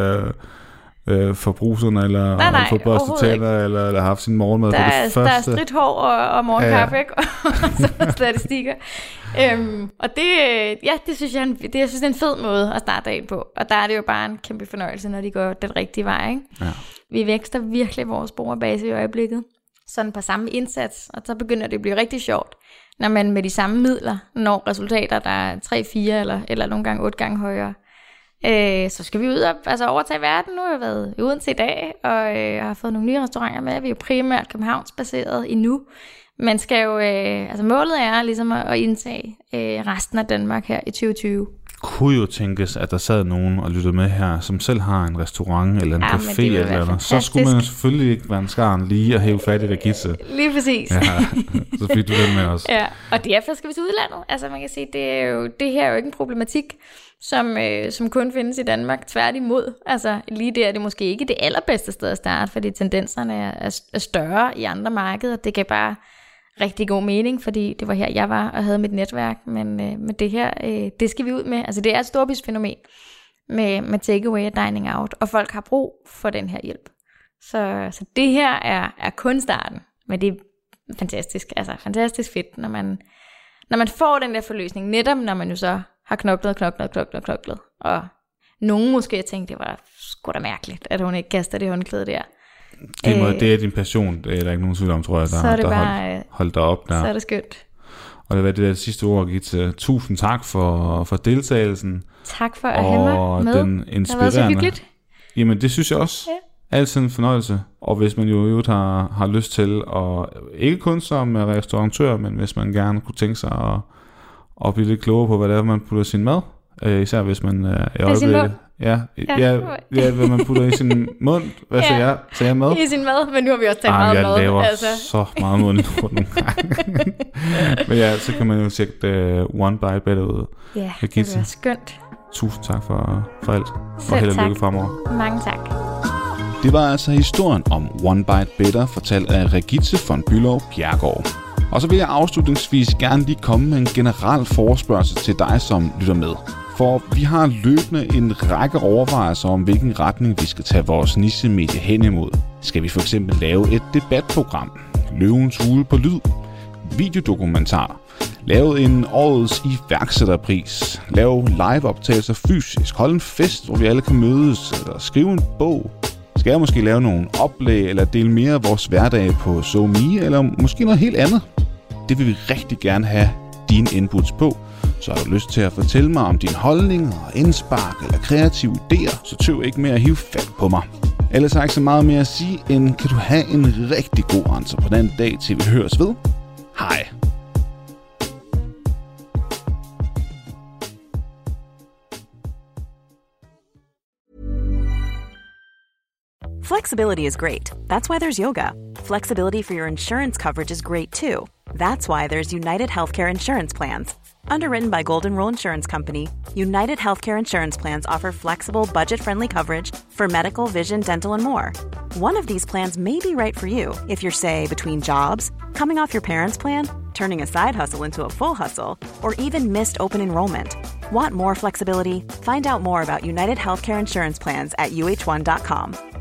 for bruserne, eller for børstetænder, eller har haft sin morgenmad. Der er stridt hår og morgenkaffe, ikke? Og så statistikker. Og det synes jeg, jeg synes, det er en fed måde at starte dagen på. Og der er det jo bare en kæmpe fornøjelse, når de går den rigtige vej, ikke? Ja. Vi vækster virkelig vores brugerbase i øjeblikket. Sådan på samme indsats, og så begynder det at blive rigtig sjovt, når man med de samme midler når resultater, der er 3, 4 eller nogle gange 8 gange højere. Så skal vi ud og overtage verden. Nu har jeg været i Odense i dag, og har fået nogle nye restauranter med. Vi er jo primært københavnsbaseret endnu. Man skal jo, målet er ligesom at indtage resten af Danmark her i 2020. Kunne jo tænkes, at der sad nogen og lyttede med her, som selv har en restaurant eller en café eller noget. Så skulle man jo selvfølgelig ikke være en skarn lige og hæve fat i Brigitte. Lige præcis. Ja, så fik du den med os. Ja, og derfor skal vi til udlandet. Altså man kan sige, det her er jo ikke en problematik, som kun findes i Danmark. Tværtimod, altså lige der er det måske ikke det allerbedste sted at starte, fordi tendenserne er større i andre markeder. Det gav bare rigtig god mening, fordi det var her, jeg var og havde mit netværk. Men det her, det skal vi ud med. Altså det er et storbysfænomen med takeaway og dining out, og folk har brug for den her hjælp. Så det her er kun starten, men det er fantastisk. Altså fantastisk fedt, når man får den der forløsning, netop når man jo så har knoklet. Og nogen måske tænkte, det var sgu da mærkeligt, at hun ikke kaster det håndklæde der. Det er din passion, det er der ikke nogen tvivl om, tror jeg, der holdt dig op der. Så er det skønt. Og det var det der sidste ord, Gitte. Tusind tak for deltagelsen. Tak for at have mig med. Den inspirerende. Det har været så hyggeligt. Jamen det synes jeg også. Ja. Altid en fornøjelse. Og hvis man jo har lyst til, og ikke kun som restaurantør, men hvis man gerne kunne tænke sig at blive lidt klogere på, hvad det er, man putter sin mad. Især hvis man i øjeblikket... hvad man putter i sin mund. Hvad sagde jeg mad? I sin mad, men nu har vi også talt meget mad. Jeg laver så meget mad nu nogle gange. Men så kan man jo tjekke One Bite Better ud. Ja, det er skønt. Tusind tak for alt. Og held og lykke fremover. Mange tak. Det var altså historien om One Bite Better, fortalt af Brigitte von Bülow Bjerregaard. Og så vil jeg afslutningsvis gerne lige komme med en generel forespørgsel til dig, som lytter med. For vi har løbende en række overvejelser om, hvilken retning vi skal tage vores niche-medie hen imod. Skal vi for eksempel lave et debatprogram? Løvens Hule på lyd? Videodokumentar? Lave en årets iværksætterpris? Lave liveoptagelser fysisk? Holde en fest, hvor vi alle kan mødes? Eller skrive en bog? Skal jeg måske lave nogle oplæg eller dele mere af vores hverdag på SoMe? Eller måske noget helt andet? Det vil vi rigtig gerne have dine inputs på. Så har du lyst til at fortælle mig om din holdning og indspark eller kreative idéer, så tøv ikke med at hive fat på mig. Ellers har jeg ikke så meget mere at sige, end kan du have en rigtig god answer på den dag, til vi høres ved. Hej. Flexibility is great. That's why there's yoga. Flexibility for your insurance coverage is great too. That's why there's United Healthcare Insurance Plans. Underwritten by Golden Rule Insurance Company, United Healthcare Insurance Plans offer flexible, budget-friendly coverage for medical, vision, dental, and more. One of these plans may be right for you if you're, say, between jobs, coming off your parents' plan, turning a side hustle into a full hustle, or even missed open enrollment. Want more flexibility? Find out more about United Healthcare Insurance Plans at uh1.com.